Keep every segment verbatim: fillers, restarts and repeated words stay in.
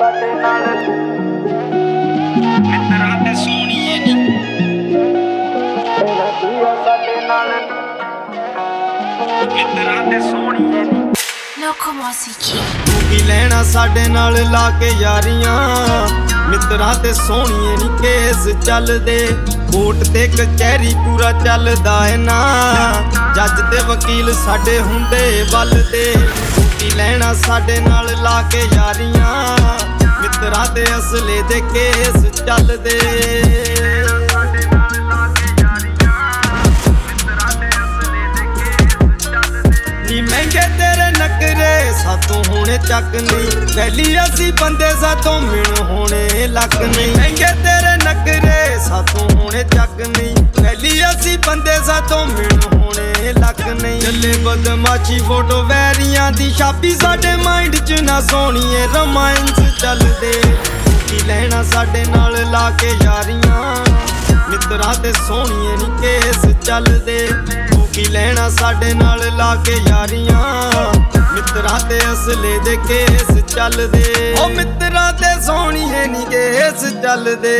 ਸਾਡੇ ਨਾਲ ਮਿੱਤਰਾਂ ਤੇ ਸੋਹਣੀਏ ਨੀ ਤੇਰਾ ਕੀ ਆ ਸਾਡੇ ਨਾਲ ਮਿੱਤਰਾਂ ਤੇ ਸੋਹਣੀਏ ਨੀ ਲੋਕੋ ਮੌਸੀਕੀ ਤੂੰ ਕੀ ਲੈਣਾ ਸਾਡੇ ਨਾਲ ਲਾ ਕੇ ਯਾਰੀਆਂ ਮਿੱਤਰਾਂ ਤੇ ਸੋਹਣੀਏ ਨੀ ਕੇਸ ਚੱਲਦੇ ਕੋਰਟ ਤੇ ਕਚਹਿਰੀ ਪੂਰਾ ਚੱਲਦਾ ਏ ਨਾ ਜੱਜ ਤੇ ਵਕੀਲ ਸਾਡੇ ਹੁੰਦੇ ਬਲਦੇ ਤੂੰ ਕੀ ਲੈਣਾ ਸਾਡੇ ਨਾਲ ਲਾ ਕੇ ਯਾਰੀਆਂ ਮਿੱਤਰਾਂ ਤੇ ਅਸਲੇ ਦੇ ਕੇਸ ਚੱਲਦੇ ਮਹਿੰਗੇ ਤੇਰੇ ਨਕਰੇ ਸਾਤੋਂ ਹੋਣੇ ਚੱਕ ਨਹੀਂ ਪਹਿਲੀ ਅਸੀਂ ਬੰਦੇ ਸਾਤੋਂ ਮਿਣ ਹੋਣੇ ਲੱਕ ਨਹੀਂ ਮਹਿੰਗੇ ਤੇਰੇ ਨਕਰੇ ਸਾਤੋਂ ਹੋਣੇ ਚੱਕ ਨਹੀਂ ਪਹਿਲੀ ਅਸੀਂ ਬੰਦੇ ਸਾਤੋਂ ਮਿਣ ਹੋਣੇ ਲੱਕ ਨਹੀਂ ਚੱਲੇ ਬਦਮਾਸ਼ੀ ਫੋਟੋ ਵੈਰੀਆਂ ਦੀ ਛਾਪੀ ਸਾਡੇ ਮਾਈਂਡ 'ਚ ਨਾ ਸੋਹਣੀਏ ਰੋਮਾਂਸ ਚੱਲਦੇ ਕੀ ਲੈਣਾ ਸਾਡੇ ਨਾਲ ਲਾ ਕੇ ਯਾਰੀਆਂ ਮਿੱਤਰਾਂ ਤੇ ਸੋਹਣੀਏ ਨੀ ਕੇਸ ਚੱਲਦੇ ਤੂੰ ਕੀ ਲੈਣਾ ਸਾਡੇ ਨਾਲ ਲਾ ਕੇ ਯਾਰੀਆਂ ਮਿੱਤਰਾਂ ਤੇ ਅਸਲੇ ਦੇ ਕੇਸ ਚੱਲਦੇ ਓ ਮਿੱਤਰਾਂ ਤੇ ਸੋਹਣੀਏ ਨੀ ਕੇਸ ਚੱਲਦੇ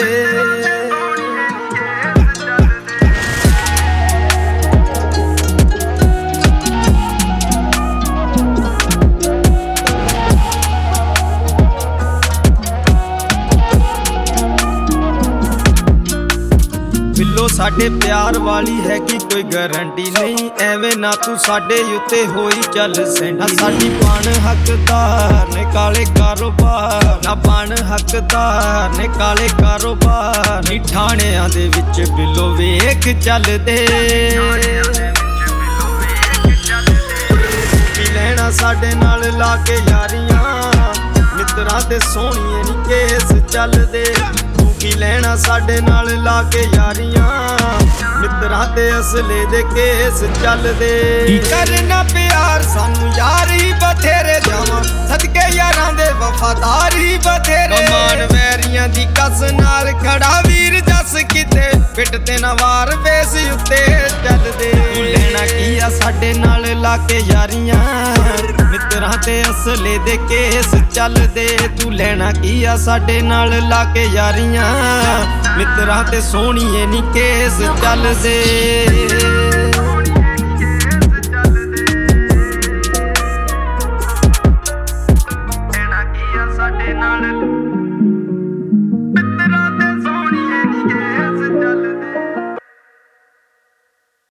ਬਿੱਲੋ ਸਾਡੇ ਪਿਆਰ ਵਾਲੀ ਹੈ ਕਿ ਕੋਈ ਗਾਰੰਟੀ ਨਹੀਂ ਐਵੇਂ ਨਾ ਤੂੰ ਸਾਡੇ ਉੱਤੇ ਹੋਈ ਚੱਲ ਸੈਂਡੀ ਸਾਡੀ ਬਣ ਹੱਕਦਾਰ ਨੇ ਕਾਲੇ ਕਾਰੋਬਾਰ ਨਾ ਬਣ ਹੱਕਦਾਰ ਨੇ ਕਾਲੇ ਕਾਰੋਬਾਰ ਨੀ ਠਾਣਿਆਂ ਦੇ ਵਿੱਚ ਬਿੱਲੋ ਵੇਖ ਚੱਲਦੇ ਕੀ ਲੈਣਾ ਸਾਡੇ ਨਾਲ ਲਾ ਕੇ ਯਾਰੀਆਂ ਮਿੱਤਰਾਂ ਤੇ ਸੋਹਣੀਏ ਨੀ ਕੇਸ ਚੱਲਦੇ ਕੀ ਲੈਣਾ ਸਾਡੇ ਨਾਲ ਲਾ ਕੇ ਯਾਰੀਆਂ ਮਿੱਤਰਾਂ ਤੇ ਅਸਲੇ ਦੇ ਕੇਸ ਚੱਲਦੇ ਕੀ ਕਰਨਾ ਪਿਆਰ ਸਾਨੂੰ ਯਾਰ ਹੀ ਬਥੇਰੇ ਜਾਵਾਂ ਸਦਕੇ ਯਾਰਾਂ ਦੇ ਵਫਾਦਾਰ ਹੀ ਬਥੇਰੇ ਮਾਨ ਵੈਰੀਆਂ ਦੀ ਕਸ ਨਾਲ ਖੜਾ ਵੀਰ ਜੱਸ ਕਿਤੇ ਪਿੱਟ ਤੇ ਨਾ ਵਾਰ ਵੇਸ ਉੱਤੇ ਚੱਲਦੇ ਤੂੰ ਲੈਣਾ ਕੀ ਆ ਸਾਡੇ ਨਾਲ ਲਾ ਕੇ ਯਾਰੀਆਂ ਮਿੱਤਰਾਂ ਤੇ ਅਸਲੇ ਦੇ ਕੇਸ ਚੱਲਦੇ ਤੂੰ ਲੈਣਾ ਕੀ ਆ ਸਾਡੇ ਨਾਲ ਲਾ ਕੇ ਯਾਰੀਆਂ ਮਿੱਤਰਾਂ ਤੇ ਸੋਹਣੀਏ ਨੀ ਕੇਸ ਚੱਲਦੇ